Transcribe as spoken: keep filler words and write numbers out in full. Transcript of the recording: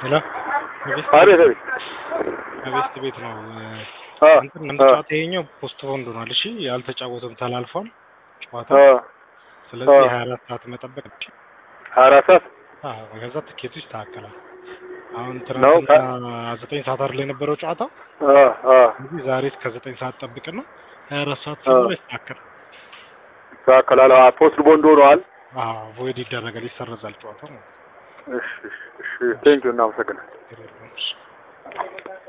ሄሎ አቤት አቤት አቤት ቤት ነው አ እንትን እንደጫወተ ይሄኛው ፖስት ፖንድ ሆኗል። እሺ ያልተጫወተም ተላልፏል ጨዋታው። አ ስለዚህ ሃያ አራት ሰዓት መጠበቅ ነው። ሃያ አራት ሰዓት አዎ ከዛ ትኬቱ ይስተካከላል። አሁን ትናንትና ዘጠኝ ሰዓት አይደል የነበረው ጨዋታው? አ አ እንግዲህ ዛሬ እስከ ዘጠኝ ሰዓት ጠብቅና ሃያ አራት ሰዓት ሲሞላ ይስተካከላል። ይስተካከላል። ፖስት ፖንድ ሆኗል። አዎ ቮይድ ይደረጋል፣ ይሰረዛል ጨዋታው ማለት ነው። እሺ እሺ ቴንኪው እናመሰግናለን።